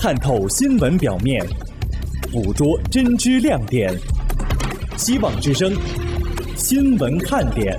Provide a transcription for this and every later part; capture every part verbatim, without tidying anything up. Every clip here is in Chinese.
探透新闻表面，捕捉真知亮点。希望之声，新闻看点。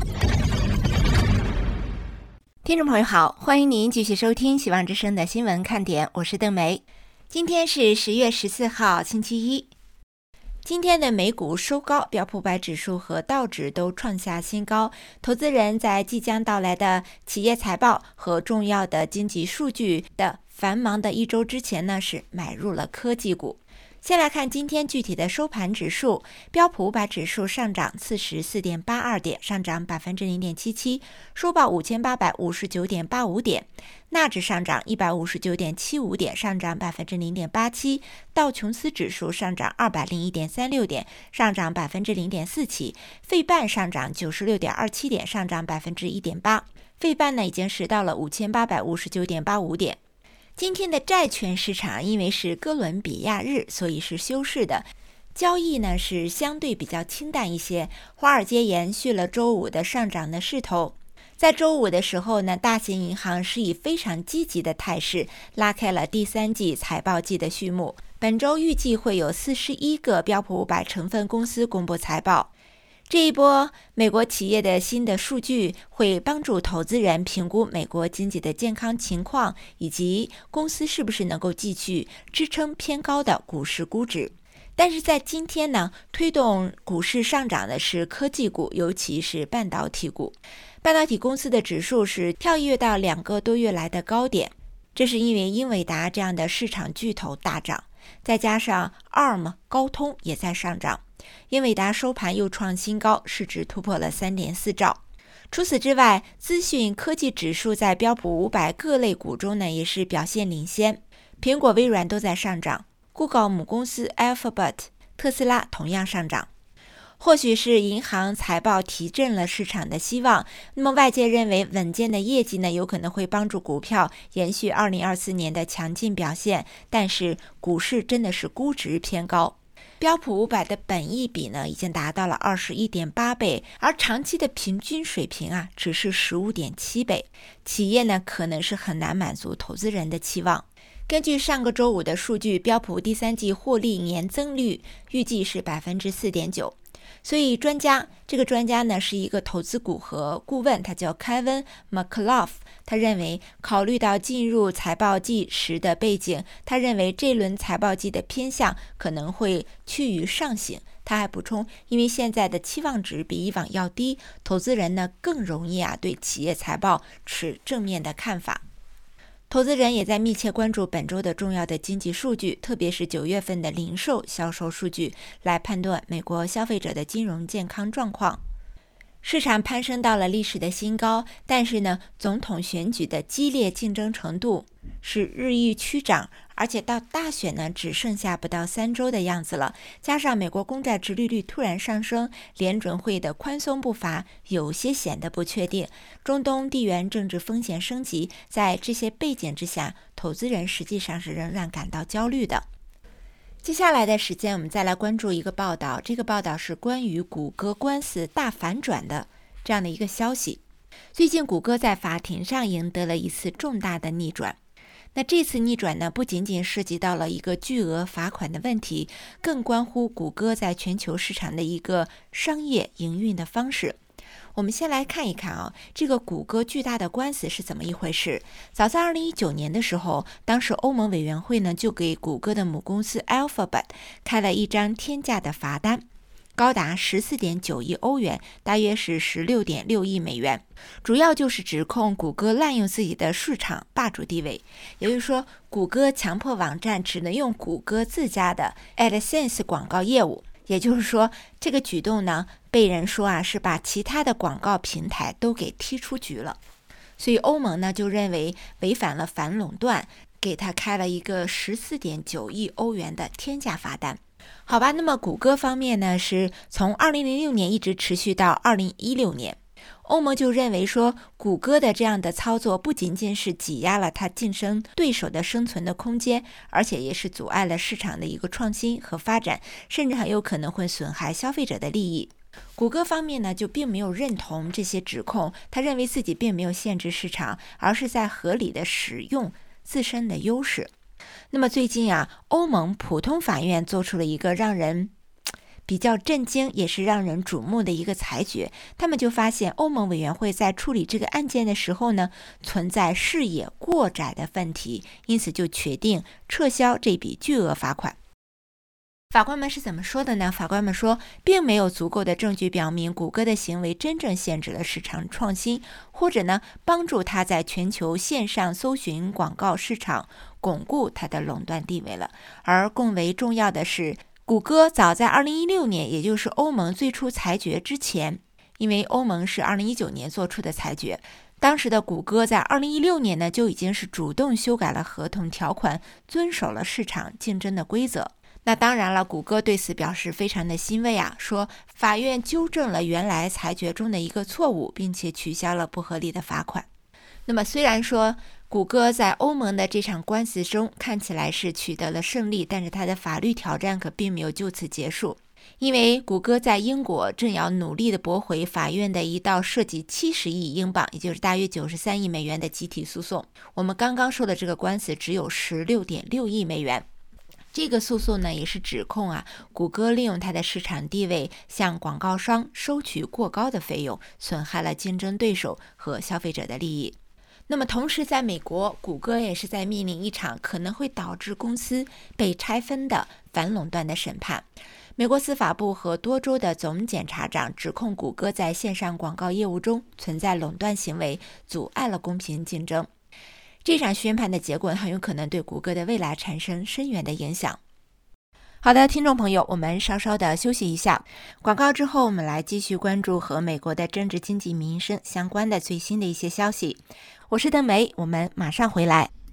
听众朋友好，欢迎您继续收听希望之声的新闻看点，我是邓梅。今天是十月十四号，星期一。今天的美股收高，标普五百指数和道指都创下新高。投资人在即将到来的企业财报和重要的经济数据的繁忙的一周之前呢，是买入了科技股。先来看今天具体的收盘指数，标普五百指数上涨四十四点八二点，上涨百分之零点七七，收报五千八百五十九点八五点。纳指上涨一百五十九点七五点，上涨百分之零点八七。道琼斯指数上涨二百零一点三六点，上涨百分之零点四七。费半上涨九十六点二七点，上涨百分之一点八。费半呢已经实到了五千八百五十九点八五点。今天的债券市场因为是哥伦比亚日，所以是休市的，交易呢是相对比较清淡一些。华尔街延续了周五的上涨的势头，在周五的时候呢，大型银行是以非常积极的态势拉开了第三季财报季的序幕。本周预计会有四十一个标普五百成分公司公布财报。这一波美国企业的新的数据会帮助投资人评估美国经济的健康情况，以及公司是不是能够继续支撑偏高的股市估值。但是在今天呢，推动股市上涨的是科技股，尤其是半导体股。半导体公司的指数是跳跃到两个多月来的高点，这是因为英伟达这样的市场巨头大涨，再加上 A R M 高通也在上涨。英伟达收盘又创新高，市值突破了 三点四兆。除此之外，资讯科技指数在标普五百各类股中呢也是表现领先，苹果、微软都在上涨， Google 母公司 Alphabet、 特斯拉同样上涨。或许是银行财报提振了市场的希望，那么外界认为稳健的业绩呢有可能会帮助股票延续二零二四年的强劲表现，但是股市真的是估值偏高。标普五百的本益比呢已经达到了 二十一点八倍，而长期的平均水平啊只是 十五点七倍，企业呢可能是很难满足投资人的期望。根据上个周五的数据，标普第三季获利年增率预计是 百分之四点九。所以专家，这个专家呢是一个投资股和顾问，他叫 Kevin McCullough， 他认为考虑到进入财报季时的背景，他认为这轮财报季的偏向可能会趋于上行。他还补充，因为现在的期望值比以往要低，投资人呢更容易啊对企业财报持正面的看法。投资人也在密切关注本周的重要的经济数据，特别是九月份的零售销售数据，来判断美国消费者的金融健康状况。市场攀升到了历史的新高，但是呢，总统选举的激烈竞争程度是日益趋涨，而且到大选呢只剩下不到三周的样子了。加上美国公债殖利率突然上升，联准会的宽松步伐有些显得不确定，中东地缘政治风险升级，在这些背景之下，投资人实际上是仍然感到焦虑的。接下来的时间我们再来关注一个报道，这个报道是关于谷歌官司大反转的这样的一个消息。最近谷歌在法庭上赢得了一次重大的逆转，那这次逆转呢，不仅仅涉及到了一个巨额罚款的问题，更关乎谷歌在全球市场的一个商业营运的方式。我们先来看一看啊，这个谷歌巨大的官司是怎么一回事。早在二零一九年的时候，当时欧盟委员会呢就给谷歌的母公司 Alphabet 开了一张天价的罚单，高达 十四点九亿欧元，大约是 十六点六亿美元，主要就是指控谷歌滥用自己的市场霸主地位，也就是说谷歌强迫网站只能用谷歌自家的 AdSense 广告业务，也就是说这个举动呢被人说啊是把其他的广告平台都给踢出局了，所以欧盟呢就认为违反了反垄断，给他开了一个 十四点九亿欧元的天价罚单。好吧，那么谷歌方面呢是从二零零六年一直持续到二零一六年，欧盟就认为说谷歌的这样的操作不仅仅是挤压了它竞争对手的生存的空间，而且也是阻碍了市场的一个创新和发展，甚至很有可能会损害消费者的利益。谷歌方面呢就并没有认同这些指控，他认为自己并没有限制市场，而是在合理的使用自身的优势。 那么最近啊，欧盟普通法院做出了一个让人比较震惊，也是让人瞩目的一个裁决。他们就发现欧盟委员会在处理这个案件的时候呢，存在视野过窄的问题，因此就决定撤销这笔巨额罚款。法官们是怎么说的呢？法官们说，并没有足够的证据表明谷歌的行为真正限制了市场创新，或者呢，帮助它在全球线上搜寻广告市场巩固它的垄断地位了。而更为重要的是，谷歌早在二零一六年，也就是欧盟最初裁决之前，因为欧盟是二零一九年做出的裁决，当时的谷歌在二零一六年呢，就已经是主动修改了合同条款，遵守了市场竞争的规则。那当然了，谷歌对此表示非常的欣慰啊，说法院纠正了原来裁决中的一个错误，并且取消了不合理的罚款。那么虽然说谷歌在欧盟的这场官司中看起来是取得了胜利，但是它的法律挑战可并没有就此结束，因为谷歌在英国正要努力的驳回法院的一道涉及七十亿英镑，也就是大约九十三亿美元的集体诉讼。我们刚刚说的这个官司只有 十六点六亿美元。这个诉讼呢，也是指控啊，谷歌利用它的市场地位向广告商收取过高的费用，损害了竞争对手和消费者的利益。那么同时在美国，谷歌也是在面临一场可能会导致公司被拆分的反垄断的审判。美国司法部和多州的总检察长指控谷歌在线上广告业务中存在垄断行为，阻碍了公平竞争。这场宣判的结果很有可能对谷歌的未来产生深远的影响。好的，听众朋友，我们稍稍的休息一下，广告之后我们来继续关注和美国的政治经济民生相关的最新的一些消息。我是邓梅，我们马上回来。